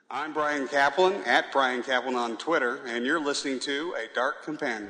I'm Brian Kaplan, at Brian Kaplan on Twitter, and you're listening to A Dark Companion.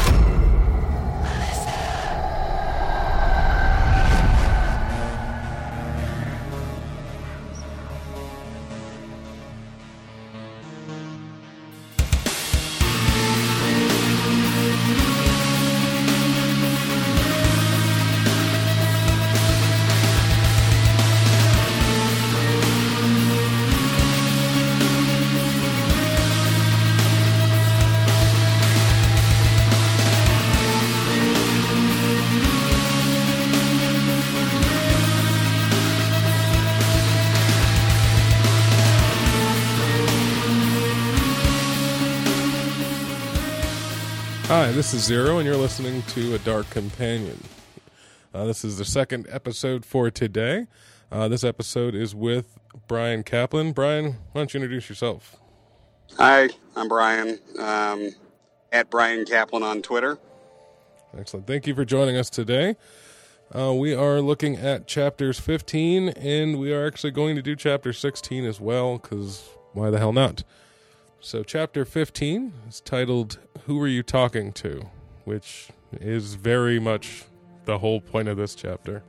Hi, this is Zero, and you're listening to A Dark Companion. This is the second episode for today. This episode is with Brian Kaplan. Brian, why don't you introduce yourself? Hi, I'm Brian, at Brian Kaplan on Twitter. Excellent. Thank you for joining us today. We are looking at chapters 15, and we are actually going to do chapter 16 as well, because why the hell not? So chapter 15 is titled, Who Are You Talking To? Which is very much the whole point of this chapter.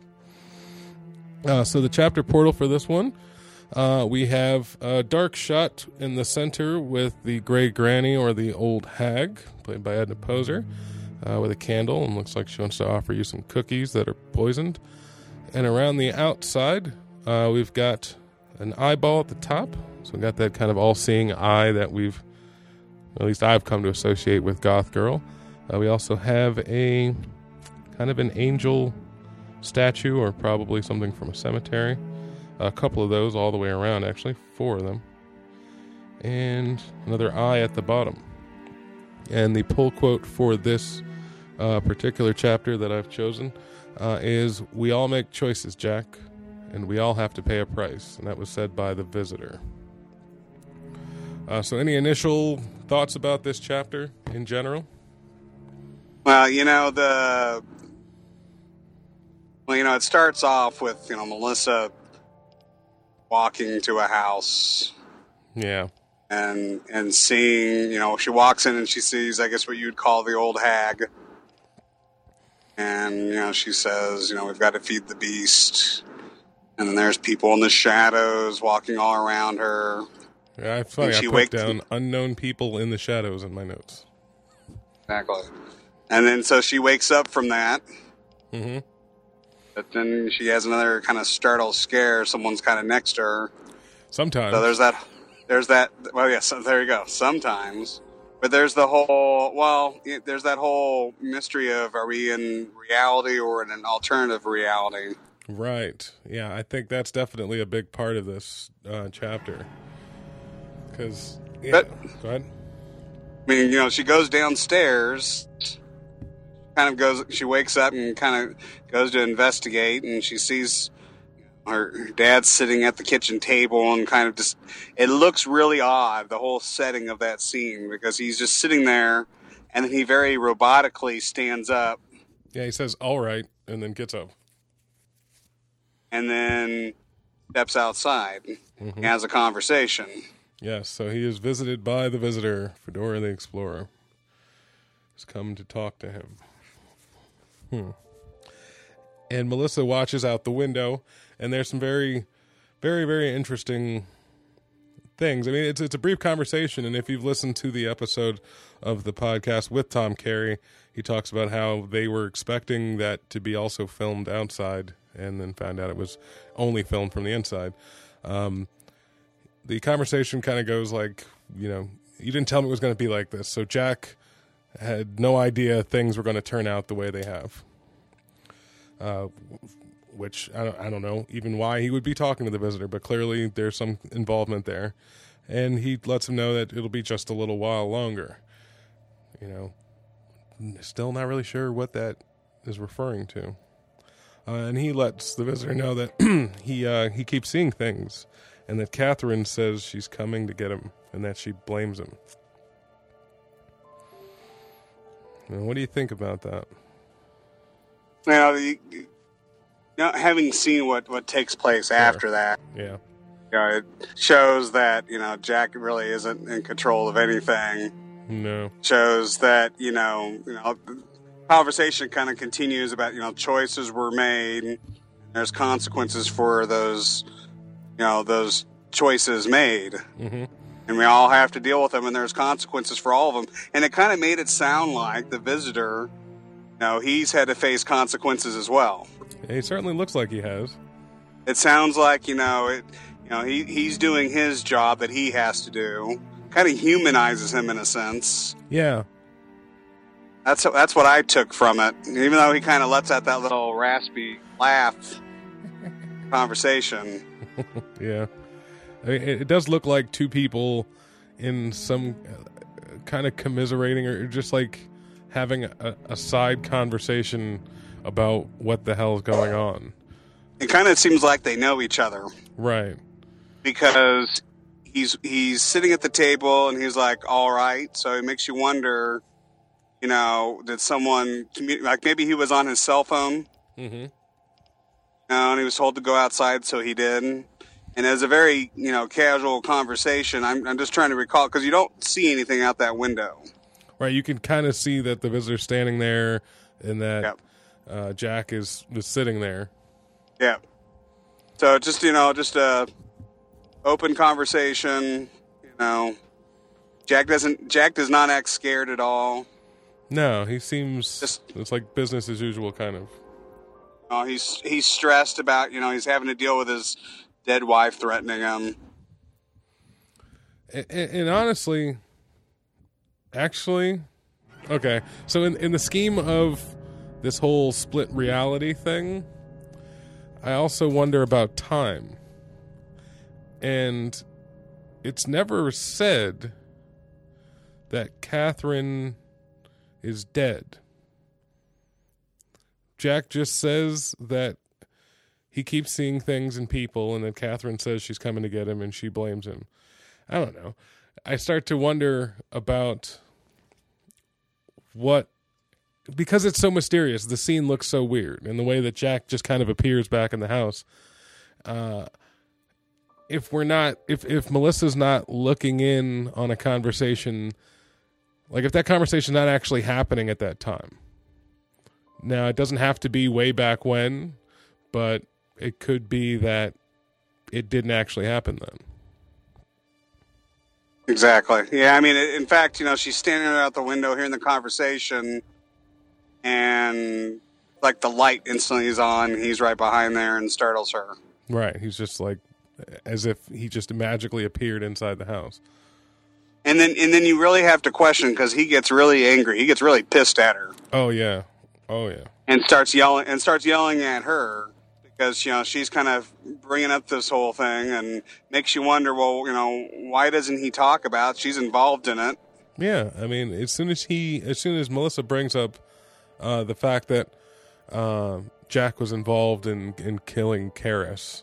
So the chapter portal for this one, we have a dark shot in the center with the gray granny, or the old hag, played by Edna Poser, with a candle, and looks like she wants to offer you some cookies that are poisoned. And around the outside, we've got an eyeball at the top. So we got that kind of all-seeing eye that at least I've come to associate with Goth Girl. We also have a kind of an angel statue, or probably something from a cemetery. A couple of those all the way around, actually, 4 of them. And another eye at the bottom. And the pull quote for this particular chapter that I've chosen is, "We all make choices, Jack, and we all have to pay a price." And that was said by the Visitor. So any initial thoughts about this chapter in general? Well, it starts off with, Melissa walking to a house. Yeah. And seeing, she walks in and she sees, I guess, what you'd call the old hag. And, she says, we've got to feed the beast. And then there's people in the shadows walking all around her. Yeah, it's funny. I put down unknown people in the shadows in my notes. Exactly. And then so she wakes up from that. Mm-hmm. But then she has another kind of startle scare. Someone's kind of next to her. Sometimes. So there's that. Well, yes, so there you go. Sometimes. But there's that whole mystery of, are we in reality or in an alternative reality? Right. Yeah, I think that's definitely a big part of this chapter. Because, go ahead. I mean, she goes downstairs, she wakes up and kind of goes to investigate, and she sees her dad sitting at the kitchen table, and kind of just, it looks really odd, the whole setting of that scene, because he's just sitting there, and then he very robotically stands up. Yeah, he says, "All right," and then gets up. And then steps outside, and has a conversation. Yes, so he is visited by the Visitor, Fedora the Explorer. He's come to talk to him. And Melissa watches out the window, and there's some very, very, very interesting things. I mean, it's a brief conversation, and if you've listened to the episode of the podcast with Tom Carey, he talks about how they were expecting that to be also filmed outside, and then found out it was only filmed from the inside. The conversation kind of goes like, you didn't tell me it was going to be like this. So Jack had no idea things were going to turn out the way they have. Which I don't know even why he would be talking to the Visitor, but clearly there's some involvement there. And he lets him know that it'll be just a little while longer. Still not really sure what that is referring to. And he lets the Visitor know that he keeps seeing things. And that Catherine says she's coming to get him, and that she blames him. Now, what do you think about that? Now, having seen what takes place after that, yeah, it shows that, Jack really isn't in control of anything. No. Shows that, the conversation kind of continues about, choices were made. There's consequences for those choices made. Mm-hmm. And we all have to deal with them, and there's consequences for all of them. And it kind of made it sound like the visitor, he's had to face consequences as well. He certainly looks like he has. It sounds like, he's doing his job that he has to do. Kind of humanizes him in a sense. Yeah. That's what I took from it. Even though he kind of lets out that little raspy laugh conversation. Yeah. I mean, it does look like two people in some kind of commiserating or just like having a side conversation about what the hell is going on. It kind of seems like they know each other. Right. Because he's sitting at the table and he's like, all right. So it makes you wonder, did someone, like maybe he was on his cell phone. Mm-hmm. And he was told to go outside, so he did. And as a very, casual conversation, I'm just trying to recall, because you don't see anything out that window. Right, you can kind of see that the visitor's standing there and that Jack is sitting there. Yeah. So just, just a open conversation, Jack does not act scared at all. No, he seems, it's like business as usual, kind of. He's stressed about, he's having to deal with his dead wife threatening him. And honestly, actually, okay, so in the scheme of this whole split reality thing, I also wonder about time. And it's never said that Catherine is dead. Jack just says that he keeps seeing things in people, and then Catherine says she's coming to get him, and she blames him. I don't know. I start to wonder about what, because it's so mysterious, the scene looks so weird, and the way that Jack just kind of appears back in the house. If Melissa's not looking in on a conversation, like if that conversation's not actually happening at that time. Now, it doesn't have to be way back when, but it could be that it didn't actually happen then. Exactly. Yeah, I mean, in fact, she's standing out the window hearing the conversation, and like the light instantly is on. He's right behind there and startles her. Right. He's just like, as if he just magically appeared inside the house. And then you really have to question, because he gets really angry. He gets really pissed at her. Oh yeah. Oh yeah. And starts yelling at her. Because, she's kind of bringing up this whole thing and makes you wonder, well, why doesn't he talk about it? She's involved in it. Yeah, I mean, as soon as Melissa brings up the fact that Jack was involved in killing Karis,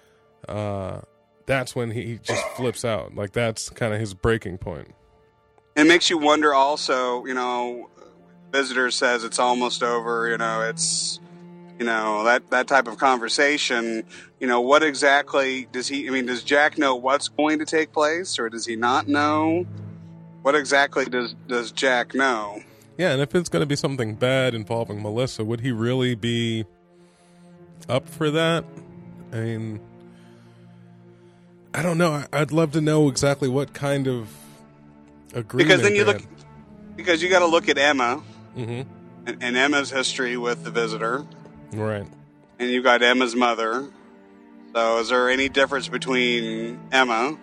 that's when he just flips out. Like, that's kind of his breaking point. It makes you wonder also, visitor says it's almost over, it's... that type of conversation, what exactly does does Jack know what's going to take place, or does he not know? What exactly does Jack know? Yeah, and if it's going to be something bad involving Melissa, would he really be up for that? I mean, I don't know. I'd love to know exactly what kind of agreement. Because you got to look at Emma, mm-hmm. and Emma's history with the visitor. Right. And you got Emma's mother. So is there any difference between Emma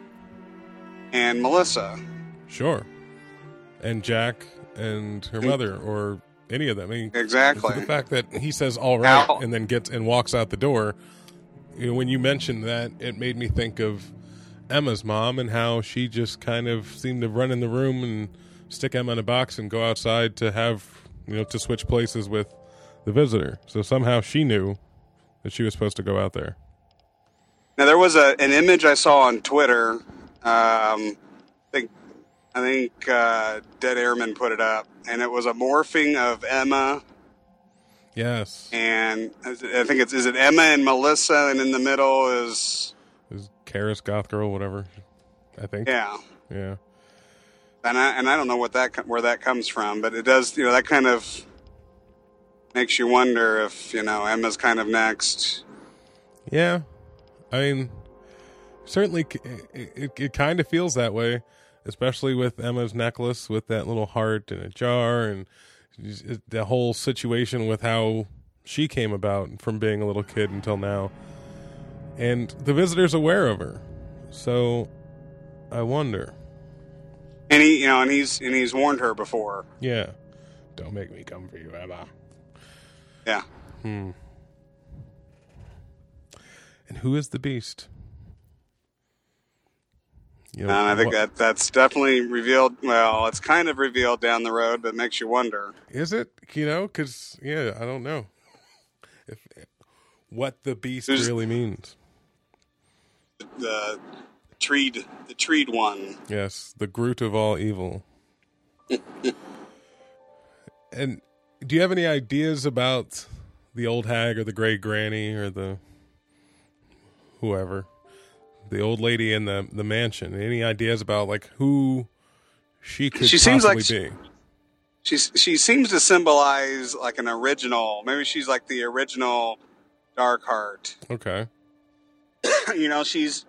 and Melissa? Sure. And Jack and her mother, or any of them. I mean, exactly. The fact that he says all right and then gets and walks out the door, when you mentioned that, it made me think of Emma's mom and how she just kind of seemed to run in the room and stick Emma in a box and go outside to have, to switch places with the visitor. So somehow she knew that she was supposed to go out there. Now there was an image I saw on Twitter. I think Dead Airman put it up, and it was a morphing of Emma. Yes. And I think is it Emma and Melissa, and in the middle is Karis, Goth Girl, whatever. I think. Yeah. Yeah. And I don't know where that comes from, but it does, that kind of makes you wonder if, Emma's kind of next. Yeah. I mean, certainly it kind of feels that way, especially with Emma's necklace with that little heart and a jar, and the whole situation with how she came about from being a little kid until now. And the visitor's aware of her. So I wonder. And he's warned her before. Yeah. Don't make me come for you, Emma. Yeah. And who is the beast? I think that's definitely revealed. Well, it's kind of revealed down the road, but makes you wonder. Is it? Because, I don't know what the beast really means. The treed one. Yes, the Groot of all evil. And do you have any ideas about the old hag or the great granny or the whoever? The old lady in the mansion. Any ideas about who she could possibly be? She seems to symbolize like an original. Maybe she's like the original Darkheart. Okay. She's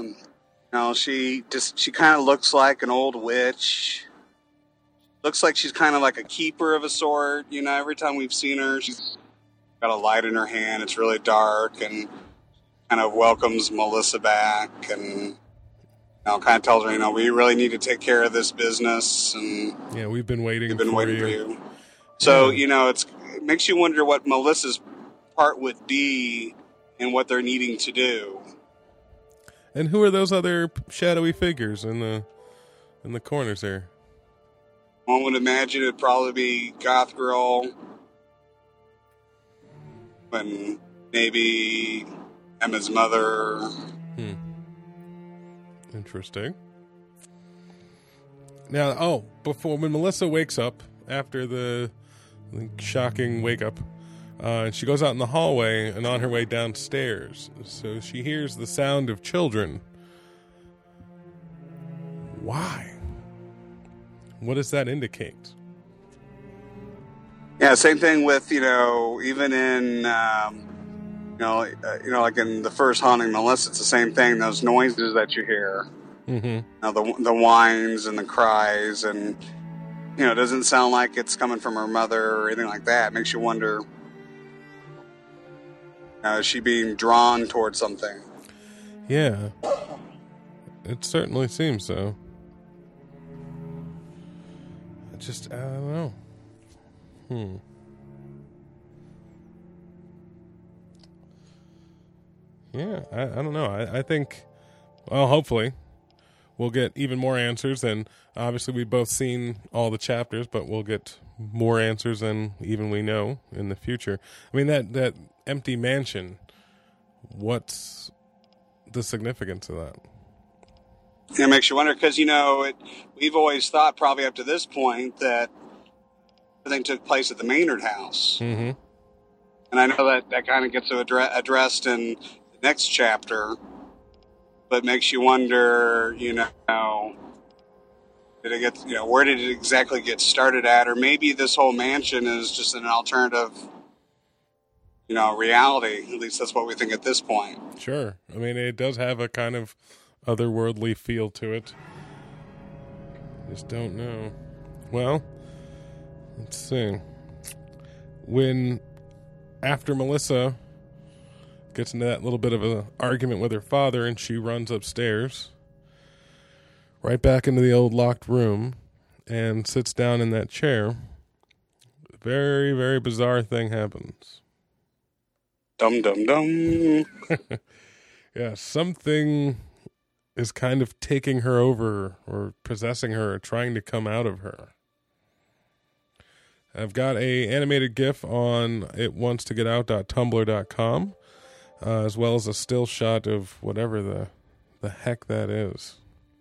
she kind of looks like an old witch. Looks like she's kind of like a keeper of a sort. Every time we've seen her, she's got a light in her hand. It's really dark and kind of welcomes Melissa back and kind of tells her, we really need to take care of this business. And yeah, we've been waiting for you. So, it makes you wonder what Melissa's part would be and what they're needing to do. And who are those other shadowy figures in the corners there? One would imagine it'd probably be Goth Girl and maybe Emma's mother. Interesting. Now, when Melissa wakes up after the shocking wake up, and she goes out in the hallway and on her way downstairs, so she hears the sound of children. Why? What does that indicate? Yeah, same thing with even in like in the first Haunting Melissa, it's the same thing. Those noises that you hear, the whines and the cries, and it doesn't sound like it's coming from her mother or anything like that. It makes you wonder, is she being drawn towards something? Yeah, it certainly seems so. I don't know. Yeah, I don't know. I think, well, hopefully we'll get even more answers. And obviously we've both seen all the chapters, but we'll get more answers than even we know in the future. I mean, that empty mansion, what's the significance of that? It makes you wonder because, we've always thought probably up to this point that everything took place at the Maynard house. Mm-hmm. And I know that kind of gets addressed in the next chapter, but makes you wonder, did it get, where did it exactly get started at? Or maybe this whole mansion is just an alternative, reality. At least that's what we think at this point. Sure. I mean, it does have a kind of otherworldly feel to it. Just don't know. Well, let's see. After Melissa gets into that little bit of an argument with her father and she runs upstairs, right back into the old locked room and sits down in that chair, a very, very bizarre thing happens. Dum, dum, dum. Yeah, something is kind of taking her over or possessing her or trying to come out of her. I've got a animated GIF on itwantstogetout.tumblr.com, as well as a still shot of whatever the heck that is.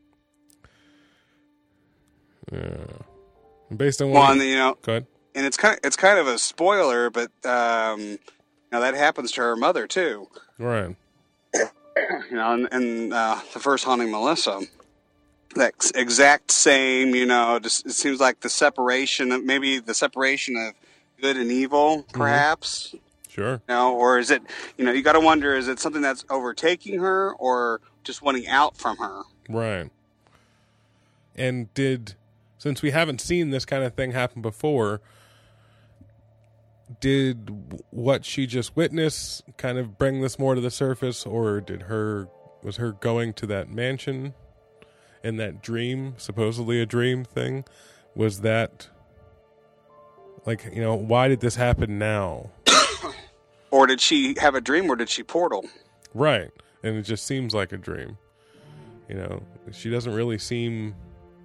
Yeah. Based on what go ahead. And it's kind of a spoiler, but that happens to her mother too. Right. you know, and the first Haunting Melissa, that exact same, you know, just, it seems like the separation of good and evil, perhaps. Mm-hmm. Sure. You know, or is it, you know, you got to wonder, is it something that's overtaking her or just wanting out from her? Right. And since we haven't seen this kind of thing happen before, did what she just witnessed kind of bring this more to the surface, or was her going to that mansion and that dream, supposedly a dream thing, was that, like, you know, why did this happen now? Or did she have a dream, or did she portal? Right. And it just seems like a dream. You know, she doesn't really seem...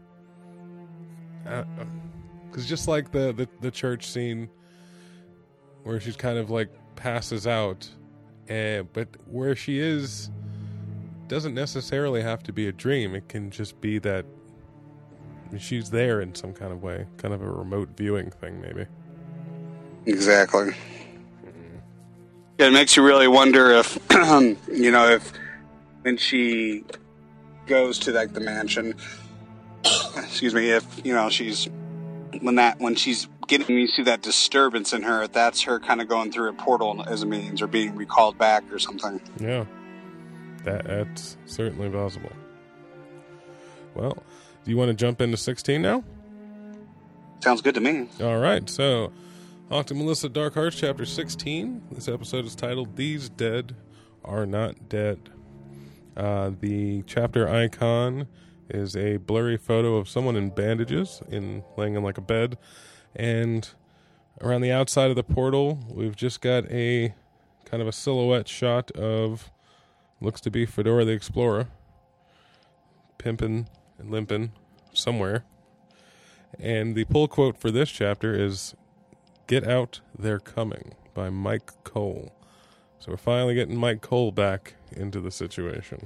Because just like the church scene where she's kind of like passes out, but where she is doesn't necessarily have to be a dream. It can just be that she's there in some kind of way, kind of a remote viewing thing, maybe. Exactly. Yeah, it makes you really wonder if, you know, if when she goes to like the mansion, excuse me, if, you know, when she's getting, you see that disturbance in her, that's her kind of going through a portal as a means, or being recalled back or something. Yeah, that's certainly possible. Well, do you want to jump into 16 now? Sounds good to me. All right, so Haunting Melissa Dark Hearts, Chapter 16. This episode is titled These Dead Are Not Dead. The chapter icon is a blurry photo of someone in bandages, laying in like a bed. And around the outside of the portal, we've just got a kind of a silhouette shot of, looks to be Fedora the Explorer, pimping and limping somewhere. And the pull quote for this chapter is, "Get out, they're coming," by Mike Cole. So we're finally getting Mike Cole back into the situation.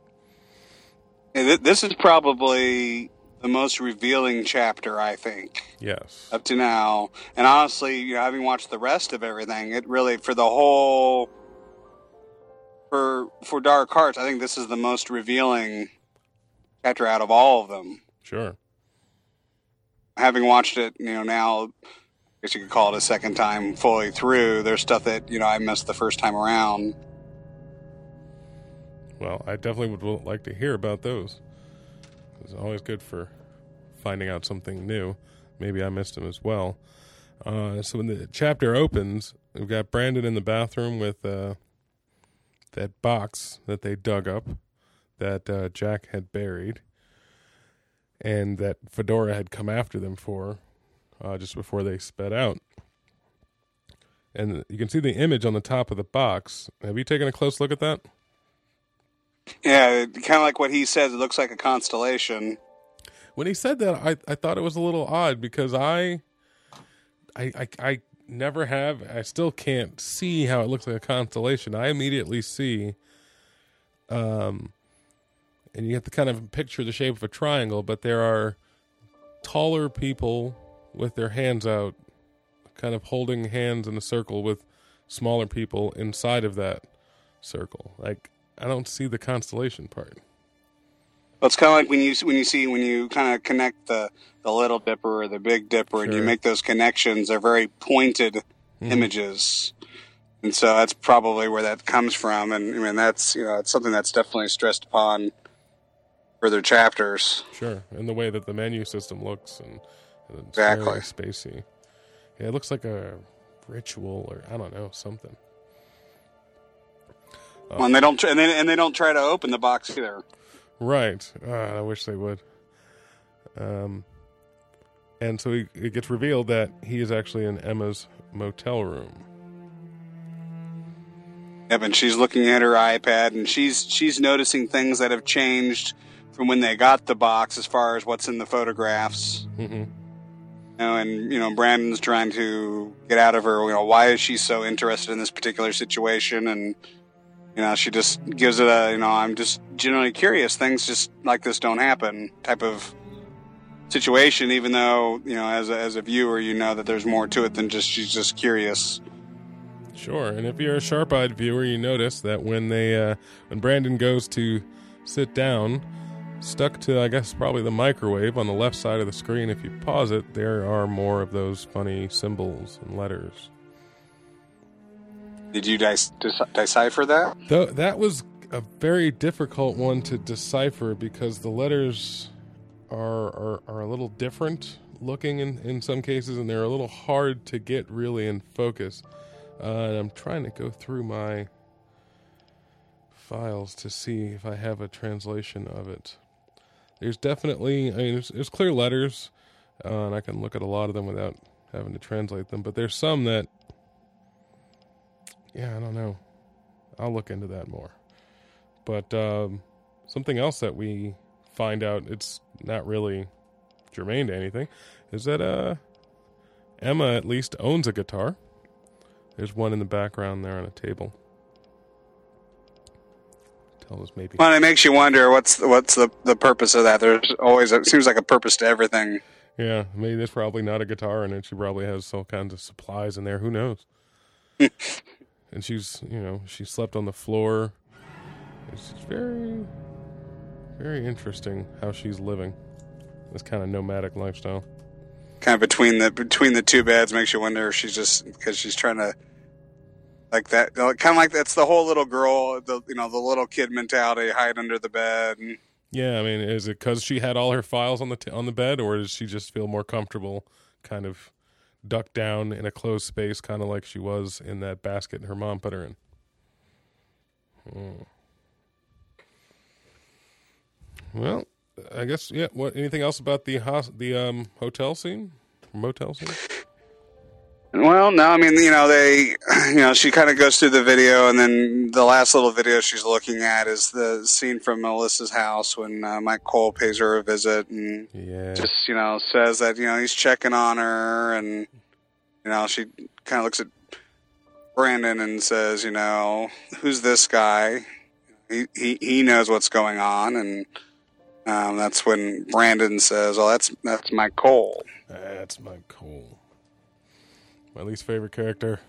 This is probably the most revealing chapter, I think. Yes. Up to now. And honestly, you know, having watched the rest of everything, it really, for the whole, for Dark Hearts, I think this is the most revealing chapter out of all of them. Sure. Having watched it, you know, now, I guess you could call it a second time fully through, there's stuff that, you know, I missed the first time around. Well, I definitely would like to hear about those. It's always good for finding out something new. Maybe I missed them as well. So when the chapter opens, we've got Brandon in the bathroom with that box that they dug up that Jack had buried, and that Fedora had come after them for just before they sped out. And you can see the image on the top of the box. Have you taken a close look at that? Yeah, kind of like what he says, it looks like a constellation. When he said that, I thought it was a little odd, because I never have, I still can't see how it looks like a constellation. I immediately see, and you have to kind of picture the shape of a triangle, but there are taller people with their hands out, kind of holding hands in a circle with smaller people inside of that circle. Like, I don't see the constellation part. Well, it's kind of like when you kind of connect the Little Dipper or the Big Dipper, sure, and you make those connections. They're very pointed images, and so that's probably where that comes from. And I mean, that's, you know, it's something that's definitely stressed upon further chapters. Sure, and the way that the menu system looks, and it's exactly very spacey. Yeah, it looks like a ritual, or I don't know, something. Well, and they don't try to open the box either. Right. I wish they would. And so it gets revealed that he is actually in Emma's motel room. Yep, and she's looking at her iPad, and she's noticing things that have changed from when they got the box, as far as what's in the photographs. Mm-hmm. You know, and, you know, Brandon's trying to get out of her, you know, why is she so interested in this particular situation? And, you know, she just gives it a, you know, I'm just generally curious. Things just like this don't happen type of situation, even though, you know, as a viewer, you know that there's more to it than just she's just curious. Sure, and if you're a sharp-eyed viewer, you notice that when Brandon goes to sit down, stuck to, I guess, probably the microwave on the left side of the screen, if you pause it, there are more of those funny symbols and letters. Did you decipher that? That was a very difficult one to decipher because the letters are a little different looking in some cases, and they're a little hard to get really in focus. And I'm trying to go through my files to see if I have a translation of it. There's definitely, I mean, there's clear letters, and I can look at a lot of them without having to translate them, but there's some that, yeah, I don't know. I'll look into that more. But something else that we find out, it's not really germane to anything, is that Emma at least owns a guitar. There's one in the background there on a table. Tell us maybe. Well, it makes you wonder what's the purpose of that. There's always, it seems like a purpose to everything. Yeah, maybe there's probably not a guitar in it. She probably has all kinds of supplies in there. Who knows? And she's, she slept on the floor. It's very, very interesting how she's living this kind of nomadic lifestyle. Kind of between the two beds makes you wonder if she's just, because she's trying to, like that, kind of like that's the whole little girl, the little kid mentality, hide under the bed. And, yeah, I mean, is it because she had all her files on the bed, or does she just feel more comfortable, kind of ducked down in a closed space, kind of like she was in that basket her mom put her in? Well, I guess, yeah. What? Anything else about the hotel scene, motel scene? Well, no. I mean, she kind of goes through the video, and then the last little video she's looking at is the scene from Melissa's house when Mike Cole pays her a visit, and just says that he's checking on her, and she kind of looks at Brandon and says, who's this guy? He knows what's going on, and that's when Brandon says, "Oh, that's Mike Cole." That's Mike Cole. My least favorite character.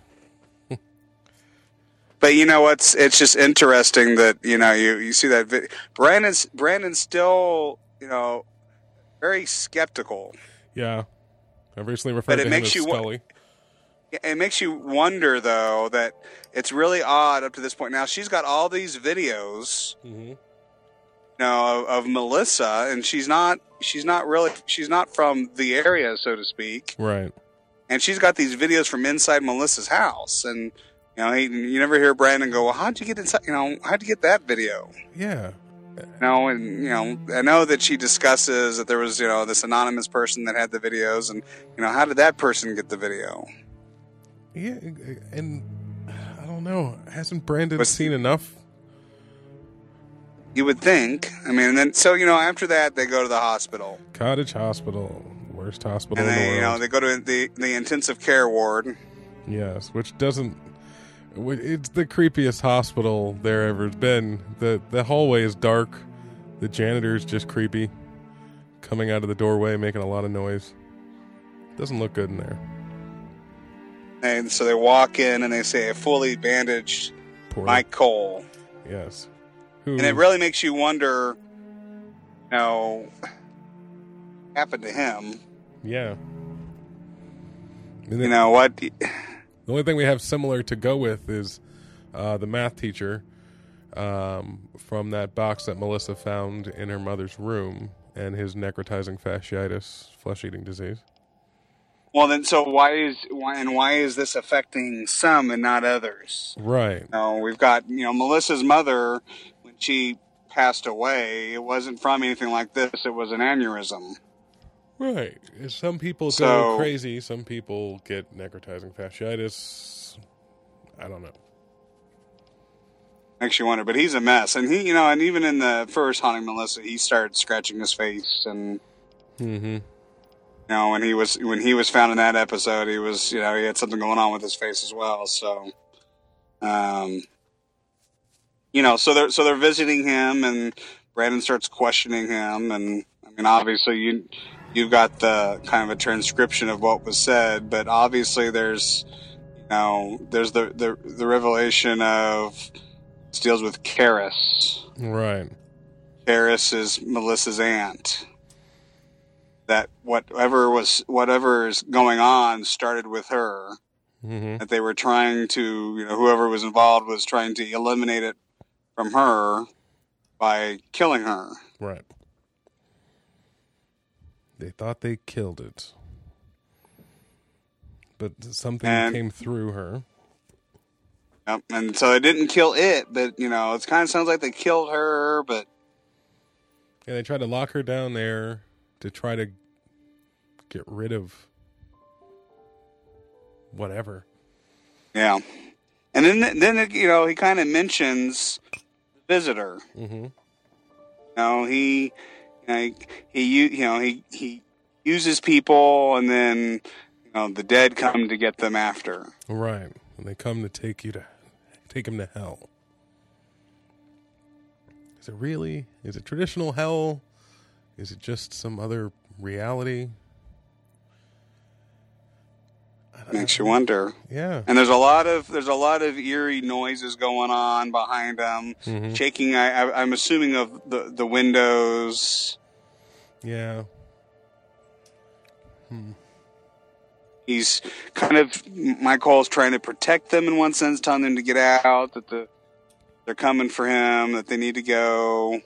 But it's just interesting that you see that Brandon's still very skeptical. Yeah, I've recently referred to him as Scully. It makes you wonder, though, that it's really odd up to this point. Now she's got all these videos, of Melissa, and she's not from the area, so to speak, right? And she's got these videos from inside Melissa's house, and you never hear Brandon go, "Well, how'd you get inside? How'd you get that video?" Yeah. I know that she discusses that there was this anonymous person that had the videos, and how did that person get the video? Yeah, and I don't know. Hasn't Brandon seen enough? You would think. I mean, and then after that they go to the hospital. Cottage Hospital, worst hospital in the world. They go to the intensive care ward. Yes, which doesn't. It's the creepiest hospital there ever has been. The hallway is dark. The janitor's just creepy, coming out of the doorway, making a lot of noise. Doesn't look good in there. And so they walk in and they say a fully bandaged Mike Cole. Yes. And it really makes you wonder, what happened to him. Yeah. What? The only thing we have similar to go with is the math teacher from that box that Melissa found in her mother's room and his necrotizing fasciitis, flesh-eating disease. Well, then, so why is this affecting some and not others? Right. We've got, Melissa's mother, when she passed away, it wasn't from anything like this. It was an aneurysm. Right. Some people go crazy. Some people get necrotizing fasciitis. I don't know. Makes you wonder, but he's a mess. And he, and even in the first Haunting Melissa, he started scratching his face and... Mm-hmm. When he was found in that episode, he was, he had something going on with his face as well. So, so they're visiting him, and Brandon starts questioning him, and I mean, obviously you've got the kind of a transcription of what was said, but obviously there's, Now, there's the revelation of this deals with Karis. Right. Karis is Melissa's aunt. That whatever is going on started with her. Mm-hmm. That they were trying to, whoever was involved was trying to eliminate it from her by killing her. Right. They thought they killed it. But something came through her. Yep, and so it didn't kill it, but, it kind of sounds like they killed her, but... Yeah, they tried to lock her down there to try to get rid of whatever. Yeah. And then he kind of mentions the visitor. Mm-hmm. He uses people, and then the dead come to get them after. Right, and they come to take him to hell. Is it really? Is it traditional hell? Is it just some other reality? Makes you wonder. Yeah. And there's a lot of eerie noises going on behind them, mm-hmm. shaking. I'm assuming of the windows. Yeah. He's kind of, Michael's trying to protect them in one sense, telling them to get out, that they're coming for him, that they need to go.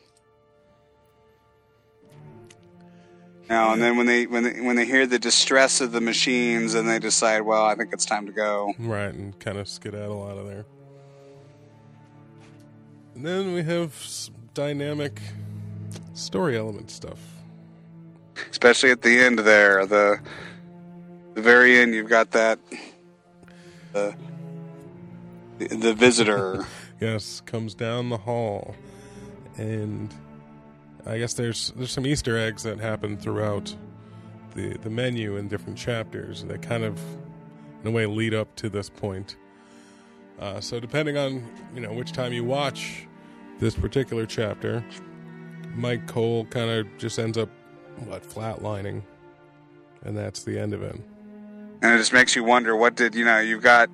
And then when they hear the distress of the machines, and they decide, well, I think it's time to go. Right, and kind of skedaddle out of there. And then we have dynamic story element stuff. Especially at the end there, the very end, you've got that the visitor. Yes, comes down the hall, and I guess there's some Easter eggs that happen throughout the menu in different chapters that kind of, in a way, lead up to this point. So depending on which time you watch this particular chapter, Mike Cole kind of just ends up flatlining, and that's the end of it. And it just makes you wonder, what did you've got.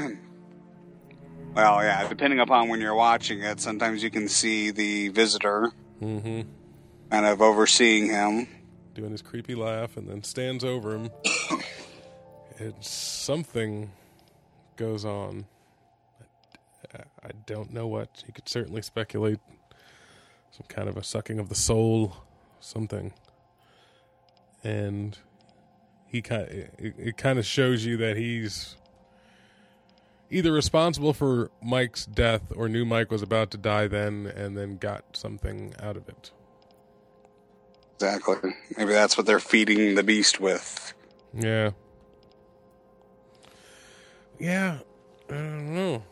Well, yeah, depending upon when you're watching it, sometimes you can see the visitor. Mm-hmm. Kind of overseeing him, doing his creepy laugh, and then stands over him. And something goes on. I don't know what. You could certainly speculate. Some kind of a sucking of the soul, something. And it kind of shows you that he's either responsible for Mike's death or knew Mike was about to die then and then got something out of it. Exactly. Maybe that's what they're feeding the beast with. Yeah. Yeah. I don't know.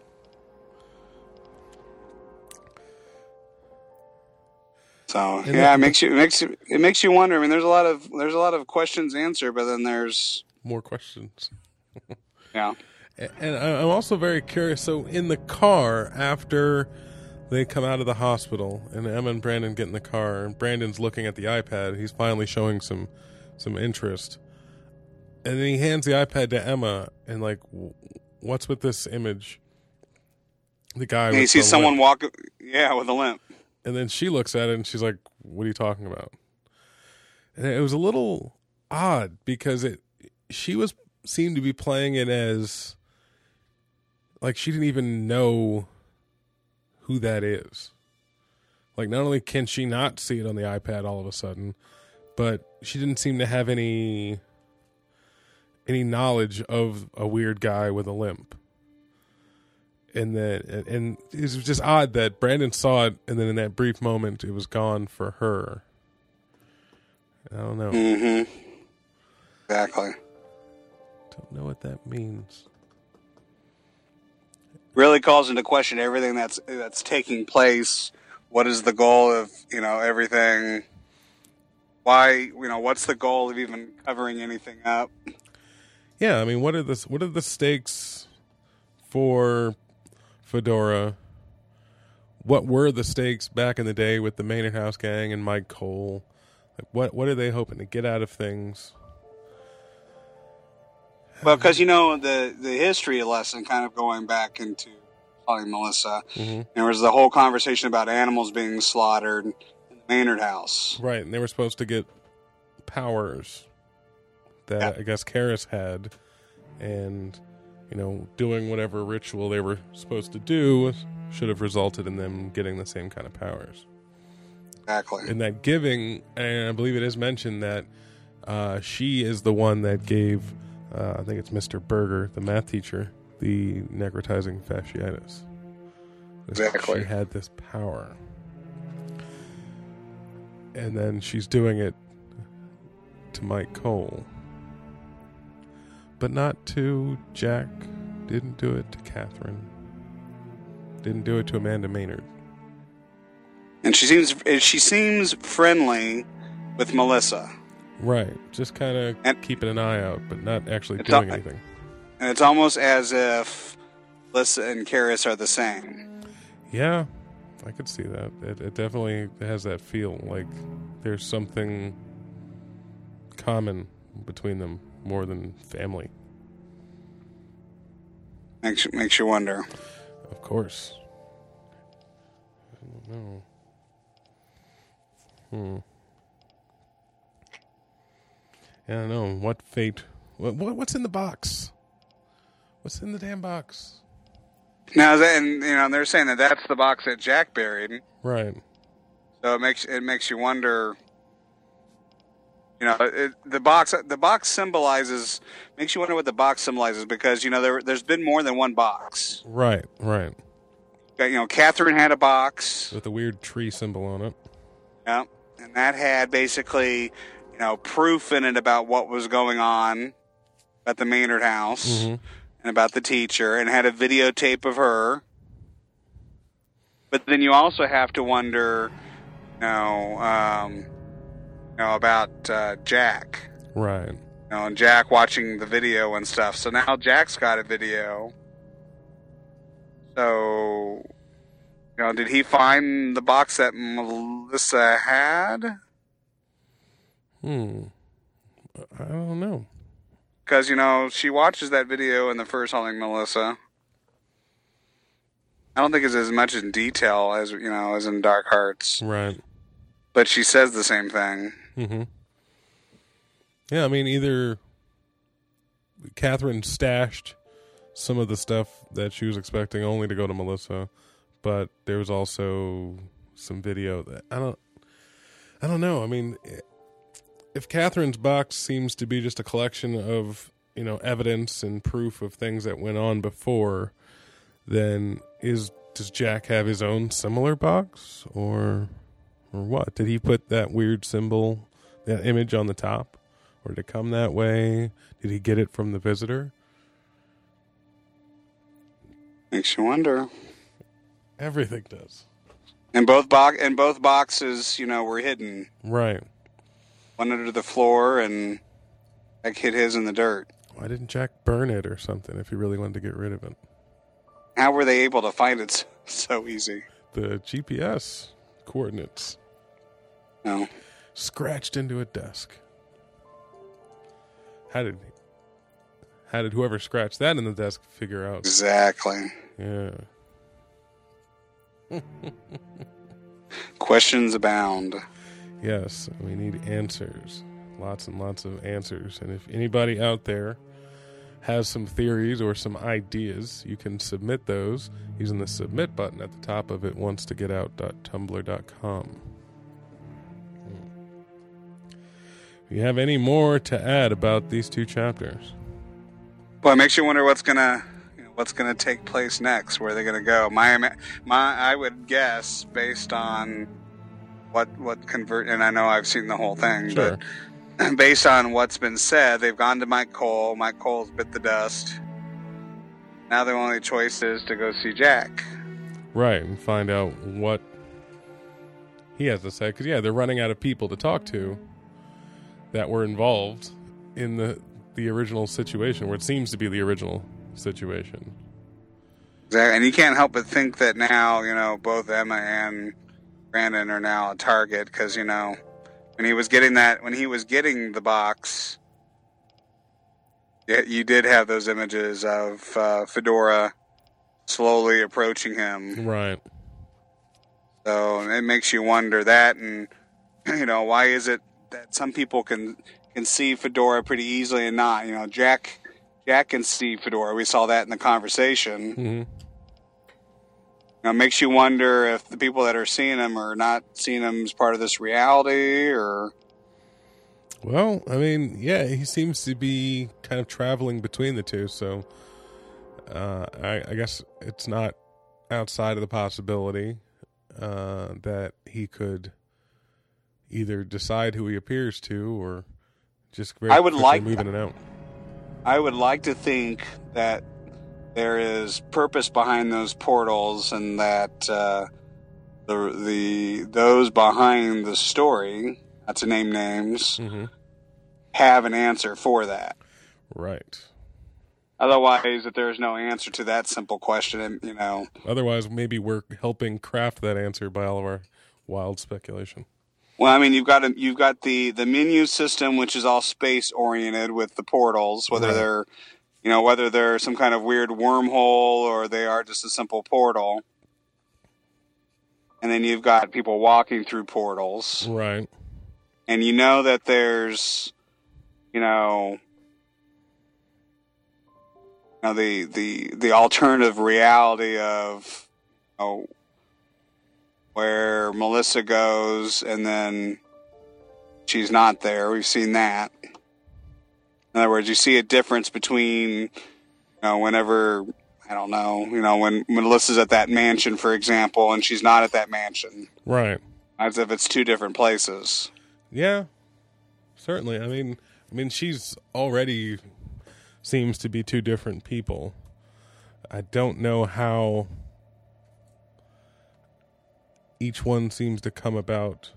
So it makes you wonder. I mean, there's a lot of questions answered, but then there's more questions. Yeah. And I'm also very curious. So in the car after they come out of the hospital, and Emma and Brandon get in the car, and Brandon's looking at the iPad. He's finally showing some interest. And then he hands the iPad to Emma, and what's with this image? The guy. And he sees someone walk, with a limp. And then she looks at it, and she's like, "What are you talking about?" And it was a little odd because she seemed to be playing it as like she didn't even know who that is. Like, not only can she not see it on the iPad all of a sudden, but she didn't seem to have any knowledge of a weird guy with a limp. And it was just odd that Brandon saw it, and then in that brief moment, it was gone for her. I don't know. Mm-hmm. Exactly. Don't know what that means. Really calls into question everything that's taking place. What is the goal of everything? Why what's the goal of even covering anything up? Yeah, I mean, what are the stakes for Fedora? What were the stakes back in the day with the Maynard House Gang and Mike Cole? Like, what are they hoping to get out of things? Well, because the history lesson, kind of going back into calling Melissa, there was the whole conversation about animals being slaughtered in the Maynard house. Right, and they were supposed to get powers that I guess Karis had, and doing whatever ritual they were supposed to do should have resulted in them getting the same kind of powers. Exactly. In that giving, and I believe it is mentioned that she is the one that gave, I think it's Mr. Berger, the math teacher, the necrotizing fasciitis. Exactly. She had this power. And then she's doing it to Mike Cole. But not to Jack. Didn't do it to Catherine. Didn't do it to Amanda Maynard. And she seems friendly with Melissa. Right. Just kind of keeping an eye out, but not actually doing anything. And it's almost as if Melissa and Karis are the same. Yeah, I could see that. It definitely has that feel like there's something common between them more than family. Makes you wonder. Of course. I don't know. I don't know. What fate? What's in the box? What's in the damn box? Now, they're saying that that's the box that Jack buried. Right. So it makes you wonder. The box symbolizes, makes you wonder what the box symbolizes, because there's been more than one box. Right. Catherine had a box with a weird tree symbol on it. Yeah, and that had basically, proof in it about what was going on at the Maynard house and about the teacher, and had a videotape of her. But then you also have to wonder, about Jack. Right. And Jack watching the video and stuff. So now Jack's got a video. So, did he find the box that Melissa had? I don't know. Because, she watches that video in the first Hauling Melissa. I don't think it's as much in detail as, as in Dark Hearts. Right. But she says the same thing. Yeah, I mean, either Catherine stashed some of the stuff that she was expecting only to go to Melissa, but there was also some video that I don't know. I mean, if Catherine's box seems to be just a collection of, evidence and proof of things that went on before, then does Jack have his own similar box, or what? Did he put that weird symbol, that image on the top? Or did it come that way? Did he get it from the visitor? Makes you wonder. Everything does. And both boxes, were hidden. Right. One under the floor, and Jack hid his in the dirt. Why didn't Jack burn it or something if he really wanted to get rid of it? How were they able to find it so easy? The GPS coordinates. No. Scratched into a desk. How did whoever scratched that in the desk figure out? Exactly. Yeah. Questions abound. Yes, we need answers. Lots and lots of answers. And if anybody out there has some theories or some ideas, you can submit those using the submit button at the top of it, wantstogetout.tumblr.com. Do you have any more to add about these two chapters? Well, it makes you wonder what's gonna take place next. Where they're gonna go? I would guess based on what convert. And I know I've seen the whole thing, sure. But based on what's been said, they've gone to Mike Cole. Mike Cole's bit the dust. Now their only choice is to go see Jack. Right, and find out what he has to say. Because they're running out of people to talk to that were involved in the original situation, where it seems to be the original situation. Exactly. And you can't help but think that now, both Emma and Brandon are now a target, because, when he was getting the box, Yeah, you did have those images of Fedora slowly approaching him. Right. So it makes you wonder that, and why is it that some people can see Fedora pretty easily and not? Jack can see Fedora. We saw that in the conversation. Mm-hmm. It makes you wonder if the people that are seeing him are not seeing him as part of this reality, or... Well, I mean, yeah, he seems to be kind of traveling between the two, so I guess it's not outside of the possibility that he could either decide who he appears to or just very quickly move in and out. I would like to think that there is purpose behind those portals, and that those behind the story, not to name names, have an answer for that. Right. Otherwise, if there's no answer to that simple question, Otherwise, maybe we're helping craft that answer by all of our wild speculation. Well, I mean, you've got the menu system, which is all space oriented with the portals, whether they're whether they're some kind of weird wormhole or they are just a simple portal. And then you've got people walking through portals. Right. And that there's, the alternative reality of, where Melissa goes and then she's not there. We've seen that. In other words, you see a difference between, whenever, I don't know, when Melissa's at that mansion, for example, and she's not at that mansion. Right. As if it's two different places. Yeah, certainly. I mean, she's already seems to be two different people. I don't know how each one seems to come about.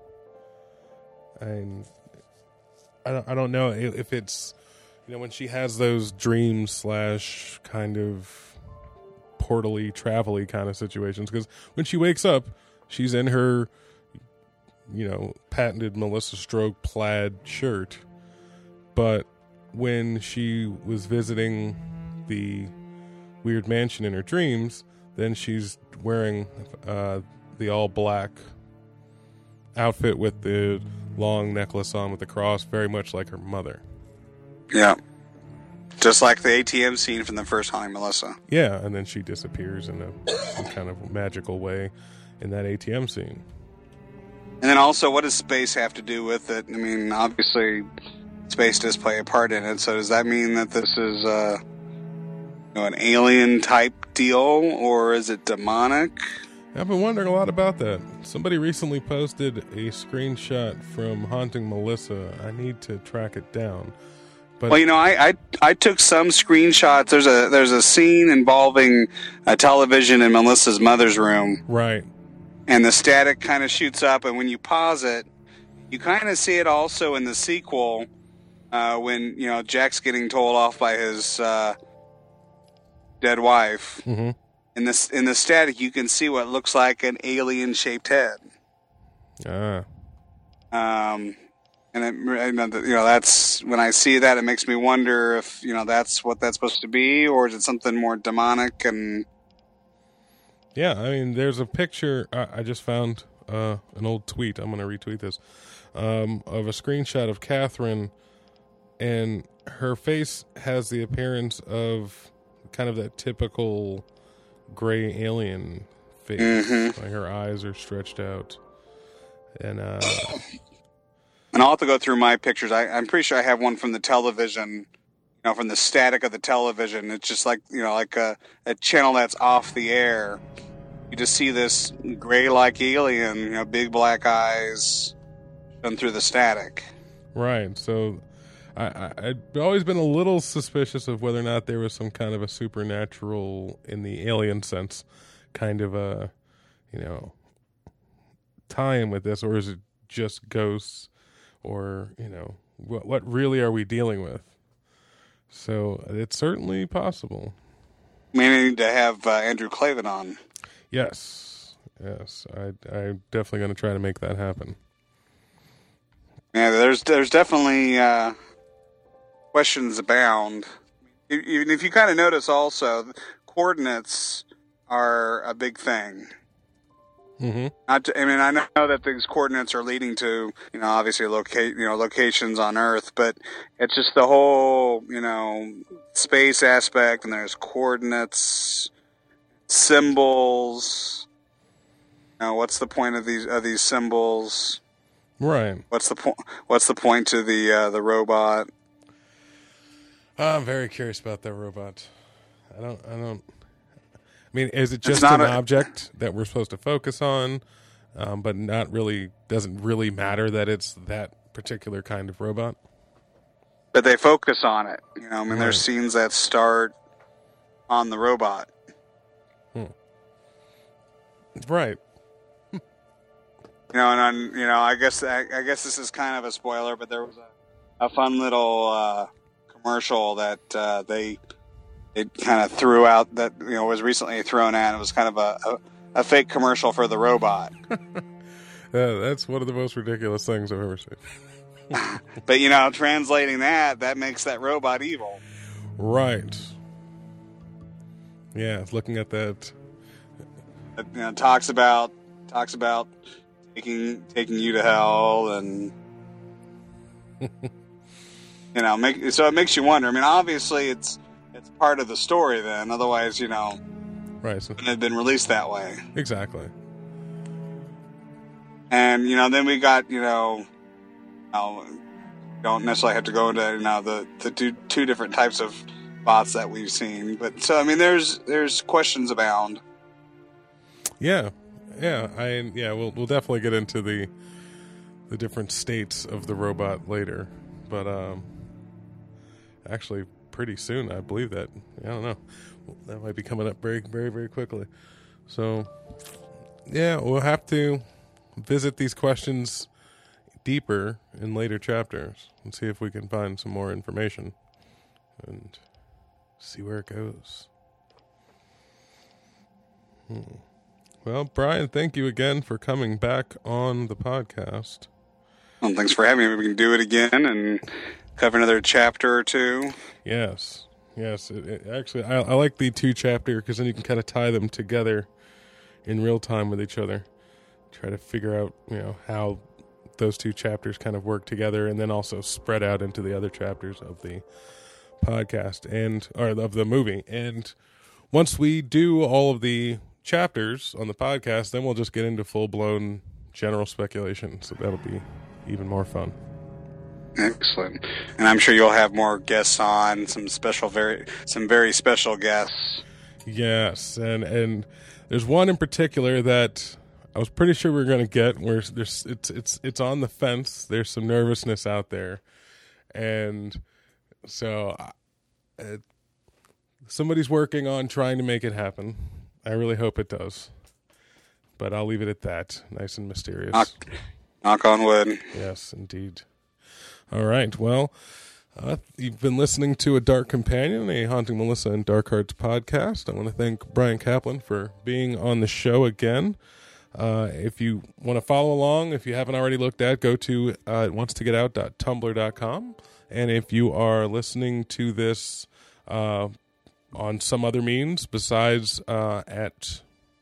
I don't know if it's, when she has those dreams / kind of portal-y, travel-y kind of situations. Because when she wakes up, she's in her, patented Melissa Stroke plaid shirt. But when she was visiting the weird mansion in her dreams, then she's wearing the all-black outfit with the long necklace on with the cross, very much like her mother. Yeah. Just like the ATM scene from the first Haunting Melissa. Yeah, and then she disappears in some kind of magical way in that ATM scene. And then also, what does space have to do with it? I mean, obviously, space does play a part in it, so does that mean that this is an alien-type deal, or is it demonic? I've been wondering a lot about that. Somebody recently posted a screenshot from Haunting Melissa. I need to track it down. But well, I took some screenshots. There's a scene involving a television in Melissa's mother's room. Right. And the static kind of shoots up, and when you pause it, you kind of see it also in the sequel when, Jack's getting told off by his dead wife. Mm-hmm. In the static, you can see what looks like an alien-shaped head. And that's when I see that, it makes me wonder if that's what that's supposed to be, or is it something more demonic? And yeah, I mean, there's a picture I just found an old tweet. I'm going to retweet this of a screenshot of Catherine, and her face has the appearance of kind of that typical gray alien face. Mm-hmm. Like her eyes are stretched out, and I'll have to go through my pictures. I'm pretty sure I have one from the television, from the static of the television. It's just like like a channel that's off the air. You just see this gray-like alien, big black eyes, done through the static. Right. So I'd always been a little suspicious of whether or not there was some kind of a supernatural, in the alien sense, kind of a, tie-in with this, or is it just ghosts, or, what really are we dealing with? So it's certainly possible. We need to have Andrew Clavin on. Yes. I'm definitely going to try to make that happen. Yeah, there's definitely questions abound. Even if you kind of notice also, coordinates are a big thing. Mm-hmm. I know that these coordinates are leading to, obviously locations on Earth, but it's just the whole, space aspect, and there's coordinates, symbols. What's the point of these symbols? Right. What's the point to the robot? I'm very curious about that robot. I don't. I mean, is it just an object that we're supposed to focus on, but not really? Doesn't really matter that it's that particular kind of robot. But they focus on it. Right. There's scenes that start on the robot. Right. I guess this is kind of a spoiler, but there was a fun little commercial that they kind of threw out that was recently thrown out. It was kind of a fake commercial for the robot. That's one of the most ridiculous things I've ever seen. But translating that makes that robot evil. Right. Yeah, looking at that. It, talks about taking you to hell, and so it makes you wonder. I mean, obviously it's part of the story then, otherwise, right, so, it had been released that way. Exactly. And then we got don't necessarily have to go into the two different types of bots that we've seen, but so I mean there's questions abound. Yeah. We'll definitely get into the different states of the robot later, but actually pretty soon, I believe that. I don't know. That might be coming up very, very, very quickly. So, yeah, we'll have to visit these questions deeper in later chapters and see if we can find some more information and see where it goes. Well, Brian, thank you again for coming back on the podcast. Well, thanks for having me. We can do it again and cover another chapter or two. Yes. Actually, I like the 2-chapter because then you can kind of tie them together in real time with each other. Try to figure out, how those 2 chapters kind of work together, and then also spread out into the other chapters of the podcast or of the movie. And once we do all of the chapters on the podcast, then we'll just get into full-blown general speculation. So that'll be even more fun. Excellent. And I'm sure you'll have more guests on, some very special guests. Yes, and there's one in particular that I was pretty sure we were going to get, where it's on the fence. There's some nervousness out there, and so somebody's working on trying to make it happen. I really hope it does, but I'll leave it at that. Nice and mysterious. Knock on wood. Yes, indeed. All right. Well, you've been listening to A Dark Companion, a Haunting Melissa and Dark Hearts podcast. I want to thank Brian Kaplan for being on the show again. If you want to follow along, if you haven't already looked at, go to wantstogetout.tumblr.com. And if you are listening to this on some other means besides at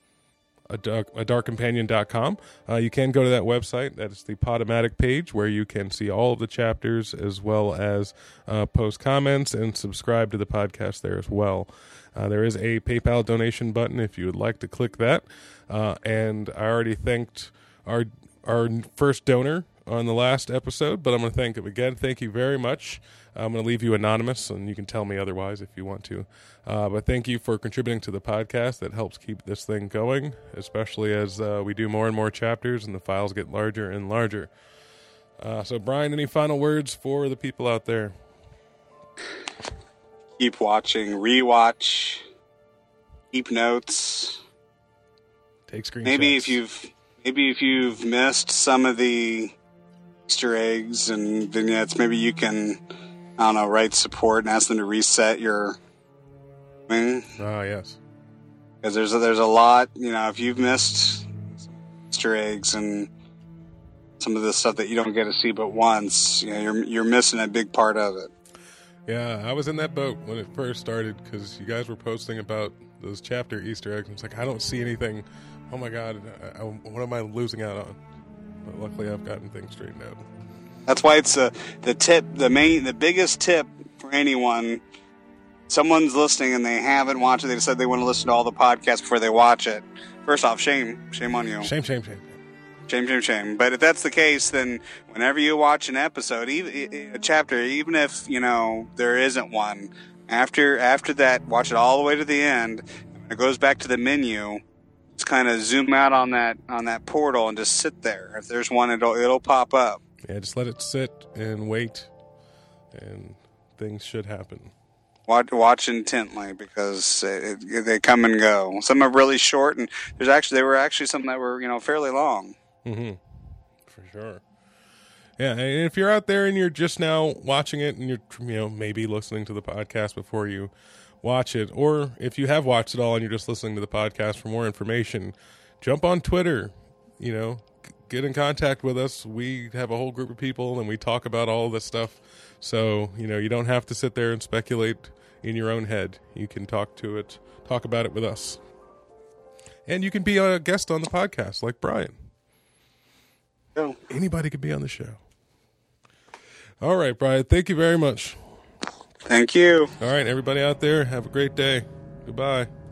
adarkcompanion.com, you can go to that website. That is the Podomatic page, where you can see all of the chapters as well as post comments and subscribe to the podcast there as well. There is a PayPal donation button if you would like to click that. And I already thanked our first donor on the last episode, but I'm going to thank him again. Thank you very much. I'm going to leave you anonymous, and you can tell me otherwise if you want to. But thank you for contributing to the podcast. That helps keep this thing going, especially as we do more and more chapters and the files get larger and larger. So, Brian, any final words for the people out there? Keep watching, rewatch, keep notes. Take screenshots. Maybe if you've missed some of the Easter eggs and vignettes, maybe you can, write support and ask them to reset your thing. Yes. Because there's a lot, if you've missed Easter eggs and some of the stuff that you don't get to see but once, you're missing a big part of it. Yeah, I was in that boat when it first started because you guys were posting about those chapter Easter eggs. I was like, I don't see anything. Oh my God, what am I losing out on? But luckily, I've gotten things straightened out. That's why it's the tip, the biggest tip for anyone. Someone's listening and they haven't watched it. They decide they want to listen to all the podcasts before they watch it. First off, shame on you. Shame. But if that's the case, then whenever you watch an episode, a chapter, even if there isn't one, after that, watch it all the way to the end. When it goes back to the menu, just kind of zoom out on that portal and just sit there. If there's one, it'll pop up. Yeah, just let it sit and wait, and things should happen. Watch intently because they come and go. Some are really short, and there were actually some that were fairly long. Mm-hmm. For sure. Yeah, and if you're out there and you're just now watching it, and you're maybe listening to the podcast before you watch it, or if you have watched it all and you're just listening to the podcast for more information, jump on Twitter. Get in contact with us. We have a whole group of people, and we talk about all this stuff. So, you don't have to sit there and speculate in your own head. You can talk about it with us. And you can be a guest on the podcast, like Brian. Oh. Anybody could be on the show. All right, Brian, thank you very much. Thank you. All right, everybody out there, have a great day. Goodbye.